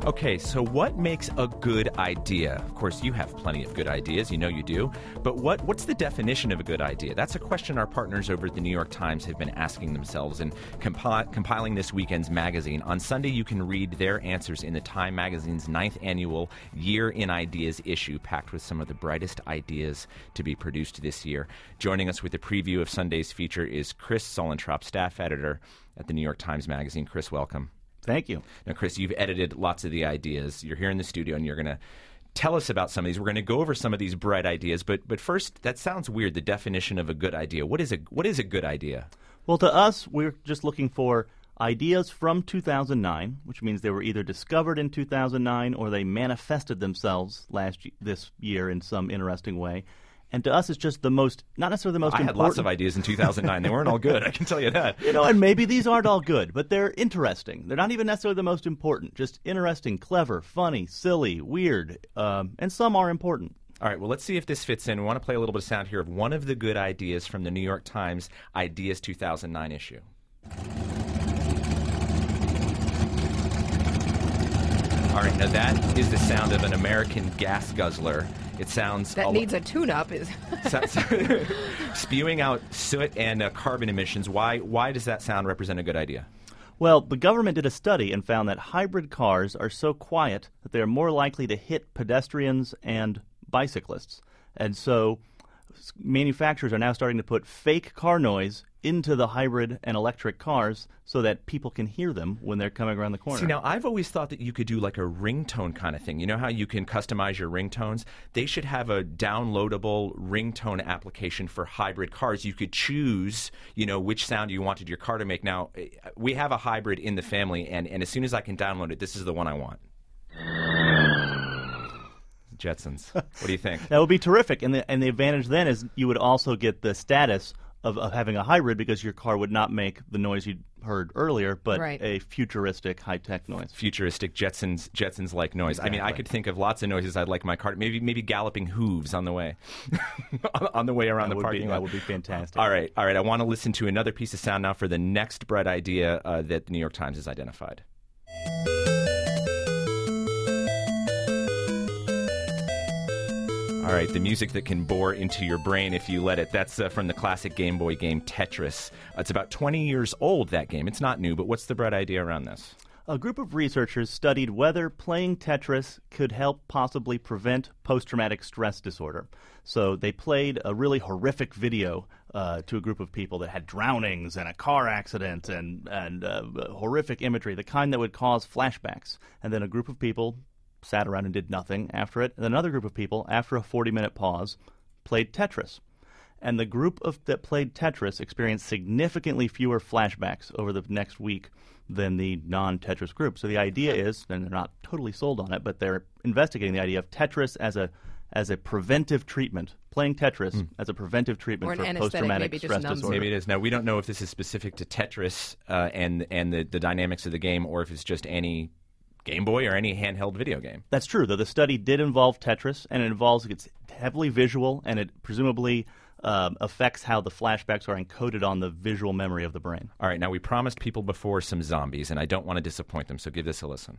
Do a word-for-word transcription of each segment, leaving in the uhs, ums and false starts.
Okay, so what makes a good idea? Of course, you have plenty of good ideas. You know you do. But what, what's the definition of a good idea? That's a question our partners over at the New York Times have been asking themselves and compi- compiling this weekend's magazine. On Sunday, you can read their answers in the Time magazine's ninth annual Year in Ideas issue, packed with some of the brightest ideas to be produced this year. Joining us with a preview of Sunday's feature is Chris Suellentrop, staff editor at the New York Times Magazine. Chris, welcome. Thank you. Now, Chris, you've edited lots of the ideas. You're here in the studio, and you're going to tell us about some of these. We're going to go over some of these bright ideas, but but first, that sounds weird, the definition of a good idea. What is a, what is a good idea? Well, to us, we're just looking for ideas from two thousand nine, which means they were either discovered in two thousand nine or they manifested themselves last this year in some interesting way. And to us, it's just the most, not necessarily the most I important. had lots of ideas in two thousand nine. They weren't all good, I can tell you that. You know, and maybe these aren't all good, but they're interesting. They're not even necessarily the most important. Just interesting, clever, funny, silly, weird, um, and some are important. All right, well, let's see if this fits in. We want to play a little bit of sound here of one of the good ideas from the New York Times Ideas two thousand nine issue. All right, now that is the sound of an American gas guzzler. It sounds... That a needs a tune-up. Is spewing out soot and uh, carbon emissions. Why, why does that sound represent a good idea? Well, the government did a study and found that hybrid cars are so quiet that they're more likely to hit pedestrians and bicyclists. And so manufacturers are now starting to put fake car noise into the hybrid and electric cars so that people can hear them when they're coming around the corner. See, now, I've always thought that you could do like a ringtone kind of thing. You know how you can customize your ringtones? They should have a downloadable ringtone application for hybrid cars. You could choose, you know, which sound you wanted your car to make. Now, we have a hybrid in the family, and, and as soon as I can download it, this is the one I want. Jetsons. What do you think? That would be terrific. And the, and the advantage then is you would also get the status of, of having a hybrid because your car would not make the noise you heard earlier, but right. a futuristic, high-tech noise. Futuristic Jetsons, Jetsons-like noise. Exactly. I mean, I could think of lots of noises I'd like my car. Maybe maybe galloping hooves on the way, on the way around that the would parking be, lot. That would be fantastic. All right, all right. I want to listen to another piece of sound now for the next bright idea uh, that the New York Times has identified. All right, the music that can bore into your brain if you let it. That's uh, from the classic Game Boy game Tetris. Uh, it's about twenty years old, that game. It's not new, but what's the bright idea around this? A group of researchers studied whether playing Tetris could help possibly prevent post-traumatic stress disorder. So they played a really horrific video uh, to a group of people that had drownings and a car accident and, and uh, horrific imagery, the kind that would cause flashbacks. And then a group of people sat around and did nothing after it. And another group of people, after a forty-minute pause, played Tetris. And the group of that played Tetris experienced significantly fewer flashbacks over the next week than the non-Tetris group. So the idea is, and they're not totally sold on it, but they're investigating the idea of Tetris as a as a preventive treatment, playing Tetris mm. as a preventive treatment for post-traumatic stress disorder. Maybe it is. Now, we don't know if this is specific to Tetris uh, and and the, the dynamics of the game, or if it's just any Game Boy or any handheld video game. That's true, though the study did involve Tetris, and it involves, it's heavily visual, and it presumably um, affects how the flashbacks are encoded on the visual memory of the brain. All right, now we promised people before some zombies, and I don't want to disappoint them, so give this a listen.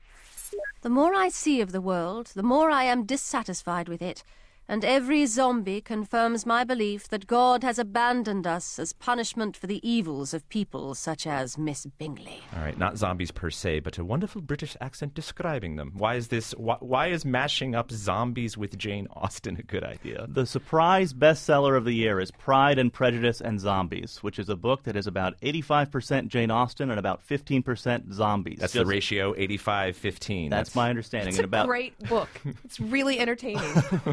The more I see of the world, the more I am dissatisfied with it, and every zombie confirms my belief that God has abandoned us as punishment for the evils of people such as Miss Bingley. All right, not zombies per se, but a wonderful British accent describing them. Why is this? Why, why is mashing up zombies with Jane Austen a good idea? The surprise bestseller of the year is Pride and Prejudice and Zombies, which is a book that is about eighty-five percent Jane Austen and about fifteen percent zombies. That's Just, the ratio, eighty-five fifteen. That's, that's my understanding. It's and a about, great book. It's really entertaining.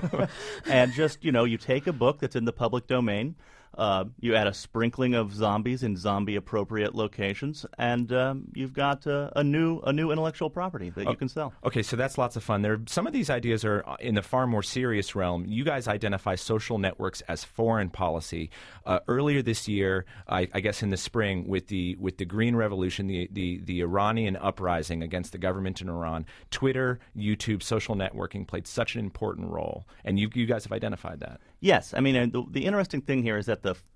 And just, you know, you take a book that's in the public domain, uh, you add a sprinkling of zombies in zombie-appropriate locations, and um, you've got uh, a new a new intellectual property that oh, you can sell. Okay, so that's lots of fun. There, some of these ideas are in the far more serious realm. You guys identify social networks as foreign policy. Uh, earlier this year, I, I guess in the spring, with the with the Green Revolution, the, the, the Iranian uprising against the government in Iran, Twitter, YouTube, social networking played such an important role, and you you guys have identified that. Yes, I mean, the, the interesting thing here is that the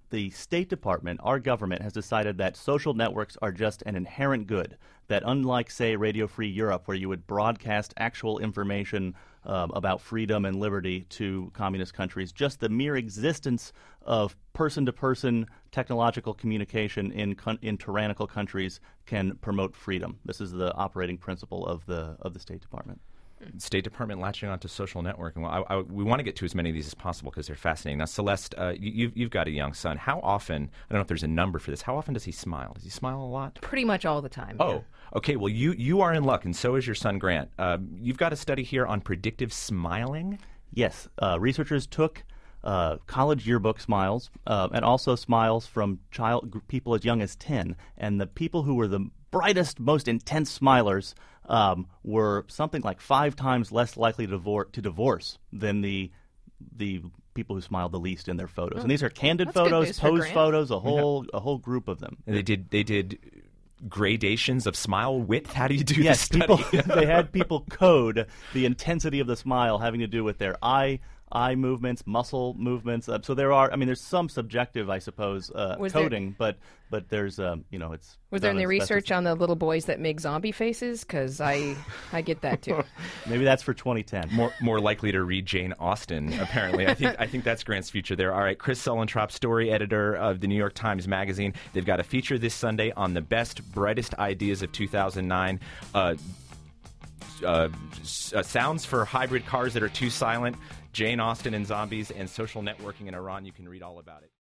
the State Department, our government, has decided that social networks are just an inherent good, that unlike, say, Radio Free Europe, where you would broadcast actual information um, about freedom and liberty to communist countries, just the mere existence of person-to-person technological communication in con- in tyrannical countries can promote freedom. This is the operating principle of the of the State Department. State Department latching onto social networking. Well, I, I, we want to get to as many of these as possible because they're fascinating. Now, Celeste, uh, you, you've, you've got a young son. How often, I don't know if there's a number for this, how often does he smile? Does he smile a lot? Pretty much all the time. Oh, yeah. Okay. Well, you, you are in luck, and so is your son, Grant. Uh, you've got a study here on predictive smiling? Yes. Uh, researchers took uh, college yearbook smiles uh, and also smiles from child people as young as ten, and the people who were the brightest, most intense smilers um, were something like five times less likely to, divor- to divorce than the the people who smiled the least in their photos. Oh, and these are candid that's good photos, news for pose Grant. photos, a whole a whole group of them. And they did they did gradations of smile width? How do you do Yes, this people. study? They had people code the intensity of the smile having to do with their eye eye movements, muscle movements. Uh, so there are, I mean, there's some subjective, I suppose, uh, Was there- coding, but but there's, um, you know, it's. Was there not any as research specific. on the little boys that make zombie faces? Because I, I get that too. Maybe that's for twenty ten. More more likely to read Jane Austen, apparently. I think I think that's Grant's future there. All right, Chris Sulentrop, story editor of the New York Times Magazine. They've got a feature this Sunday on the best, brightest ideas of two thousand nine. Uh, uh, s- uh, sounds for hybrid cars that are too silent, Jane Austen and zombies, and social networking in Iran. You can read all about it.